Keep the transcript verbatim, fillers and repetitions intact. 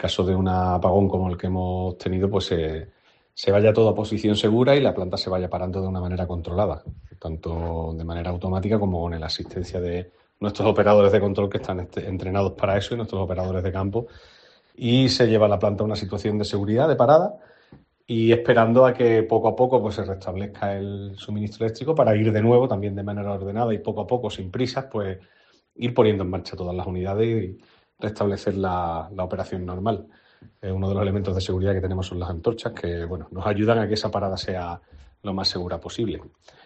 caso de un apagón como el que hemos tenido, pues se, se vaya todo a posición segura y la planta se vaya parando de una manera controlada, tanto de manera automática como con la asistencia de nuestros operadores de control que están este, entrenados para eso y nuestros operadores de campo. Y se lleva la planta a una situación de seguridad, de parada, y esperando a que poco a poco pues, se restablezca el suministro eléctrico para ir de nuevo, también de manera ordenada y poco a poco, sin prisas, pues ir poniendo en marcha todas las unidades y restablecer la, la operación normal. Eh, uno de los elementos de seguridad que tenemos son las antorchas, que bueno, nos ayudan a que esa parada sea lo más segura posible.